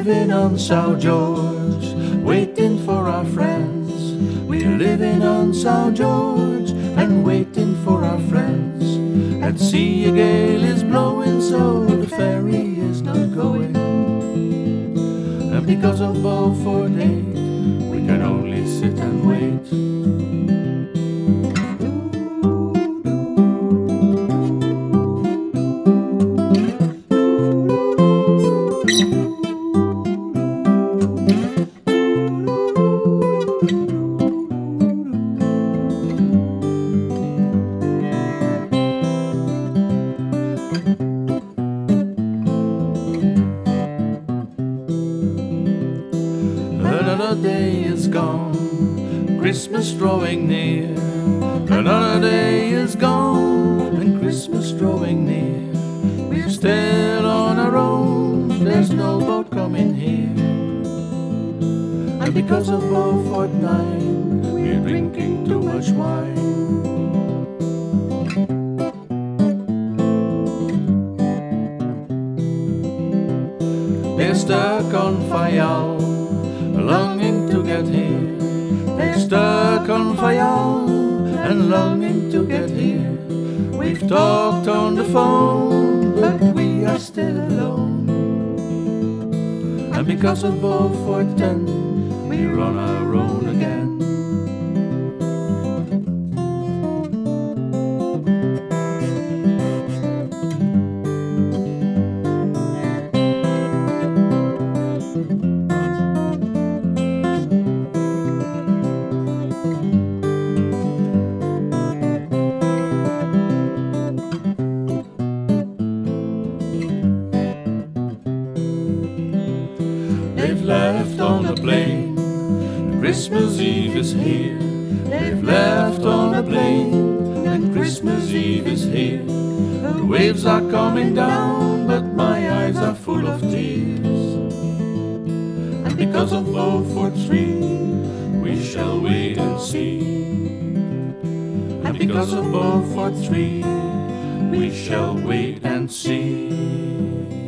living on South George, waiting for our friends. We're living on South George and waiting for our friends. At sea a gale is blowing, so the ferry is not going. And because of Beaufort 8, we can only sit and wait. Another day is gone, Christmas drawing near. Another day is gone, and Christmas drawing near. We're still on our own, there's no boat coming here. And because of Beaufort 9, we're drinking too much wine. They're stuck on Fayal, longing to get here. They're stuck on Fayal and longing to get here. We've talked on the phone, but we are still alone. And because of Beaufort 10, we're on our own again. They've left on the plane, Christmas Eve is here. They've left on the plane, and Christmas Eve is here. The waves are coming down, but my eyes are full of tears. And because of Beaufort 3, we shall wait and see. And because of Beaufort 3, we shall wait and see.